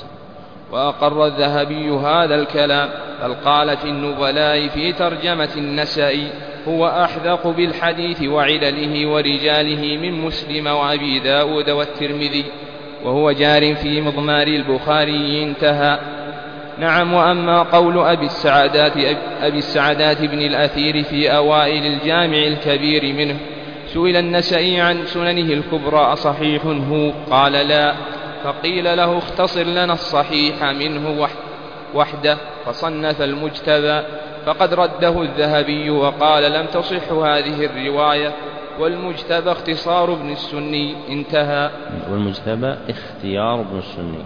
وأقر الذهبي هذا الكلام بل قال في النبلاء في ترجمة النسائي هو أحذق بالحديث وعلله ورجاله من مسلم وأبي داود والترمذي وهو جار في مضمار البخاري انتهى. نعم. وأما قول أبي السعدات, أبي السعدات بن الأثير في أوائل الجامع الكبير منه سئل النسائي عن سننه الكبرى أصحيح هو؟ قال لا. فقيل له اختصر لنا الصحيح منه وحده فصنف المجتبى فقد رده الذهبي وقال لم تصح هذه الرواية والمجتبى اختصار ابن السني انتهى. والمجتبى اختيار ابن السني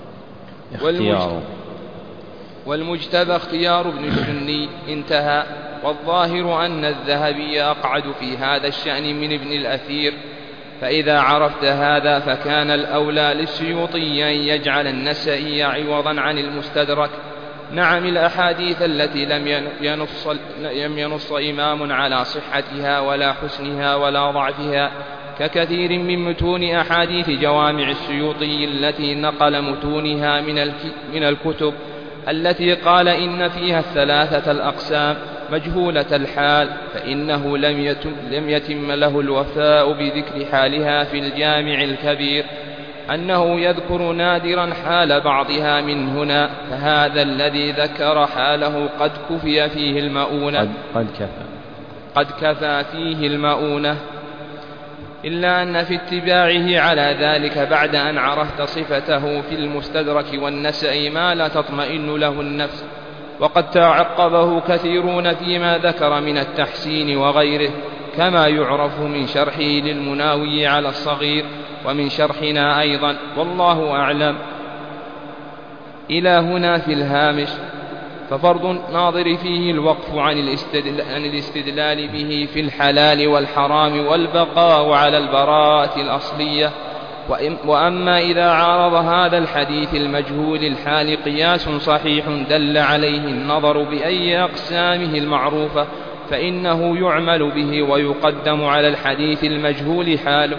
اختيار والمجتبى اختيار ابن السني انتهى. والظاهر أن الذهبي أقعد في هذا الشأن من ابن الأثير فإذا عرفت هذا فكان الأولى للسيوطي أن يجعل النسائي عوضا عن المستدرك. نعم. الأحاديث التي لم ينص, لم ينص إمام على صحتها ولا حسنها ولا ضعفها ككثير من متون أحاديث جوامع السيوطي التي نقل متونها من الكتب التي قال إن فيها الثلاثة الأقسام مجهولة الحال فإنه لم يتم, لم يتم له الوفاء بذكر حالها في الجامع الكبير أنه يذكر نادرا حال بعضها من هنا فهذا الذي ذكر حاله قد كفي فيه المؤونة قد, قد كفى قد كفى فيه المؤونة إلا أن في اتباعه على ذلك بعد أن عرفت صفته في المستدرك والنسائي ما لا تطمئن له النفس وقد تعقبه كثيرون فيما ذكر من التحسين وغيره كما يعرف من شرحه للمناوي على الصغير ومن شرحنا أيضا والله أعلم. إلى هنا في الهامش ففرض الناظر فيه الوقف عن الاستدلال, عن الاستدلال به في الحلال والحرام والبقاء على البراءة الأصلية. وأما إذا عارض هذا الحديث المجهول الحال قياس صحيح دل عليه النظر بأي أقسامه المعروفة فإنه يعمل به ويقدم على الحديث المجهول حاله.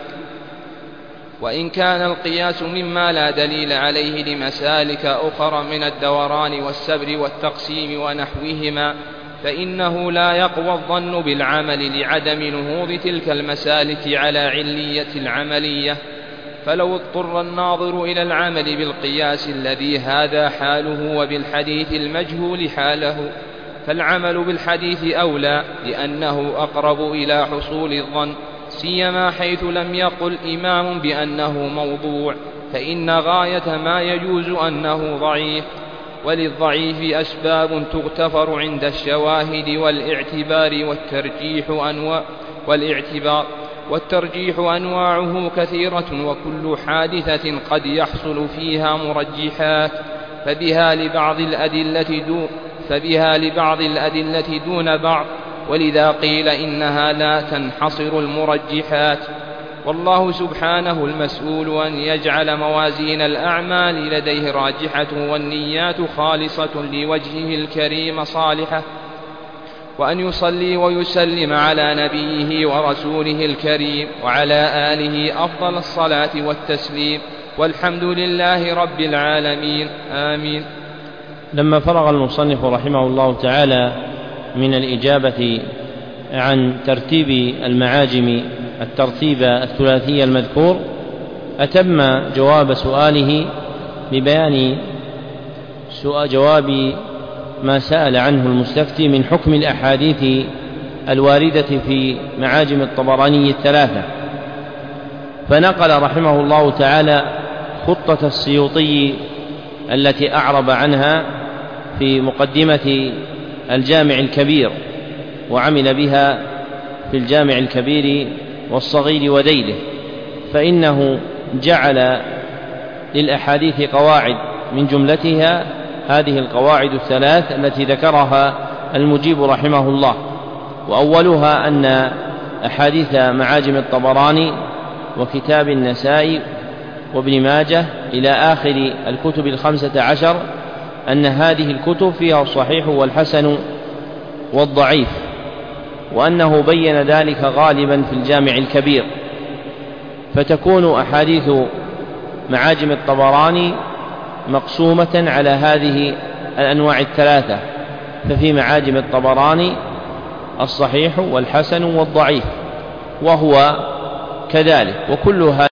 وإن كان القياس مما لا دليل عليه لمسالك أخرى من الدوران والسبر والتقسيم ونحوهما فإنه لا يقوى الظن بالعمل لعدم نهوض تلك المسالك على علية العملية. فلو اضطر الناظر إلى العمل بالقياس الذي هذا حاله وبالحديث المجهول حاله فالعمل بالحديث أولى لأنه أقرب إلى حصول الظن سيما حيث لم يقل إمام بأنه موضوع فإن غاية ما يجوز أنه ضعيف. وللضعيف أسباب تغتفر عند الشواهد والاعتبار والترجيح أنواع والاعتبار والترجيح أنواعه كثيرة وكل حادثة قد يحصل فيها مرجحات فبها لبعض الأدلة دون فبها لبعض الأدلة دون بعض ولذا قيل إنها لا تنحصر المرجحات. والله سبحانه المسؤول أن يجعل موازين الأعمال لديه راجحة والنيات خالصة لوجهه الكريم صالحة وأن يصلي ويسلم على نبيه ورسوله الكريم وعلى آله أفضل الصلاة والتسليم والحمد لله رب العالمين آمين. لما فرغ المصنف رحمه الله تعالى من الإجابة عن ترتيب المعاجم الترتيب الثلاثي المذكور أتم جواب سؤاله ببيان سؤال جواب ما سأل عنه المستفتي من حكم الأحاديث الواردة في معاجم الطبراني الثلاثة فنقل رحمه الله تعالى خطة السيوطي التي أعرب عنها في مقدمة الجامع الكبير وعمل بها في الجامع الكبير والصغير وديله فإنه جعل للأحاديث قواعد من جملتها هذه القواعد الثلاث التي ذكرها المجيب رحمه الله وأولها أن أحاديث معاجم الطبراني وكتاب النسائي وابن ماجه إلى آخر الكتب الخمسة عشر أن هذه الكتب فيها الصحيح والحسن والضعيف، وأنه بين ذلك غالبا في الجامع الكبير، فتكون أحاديث معاجم الطبراني مقسومة على هذه الأنواع الثلاثة، ففي معاجم الطبراني الصحيح والحسن والضعيف، وهو كذلك، وكلها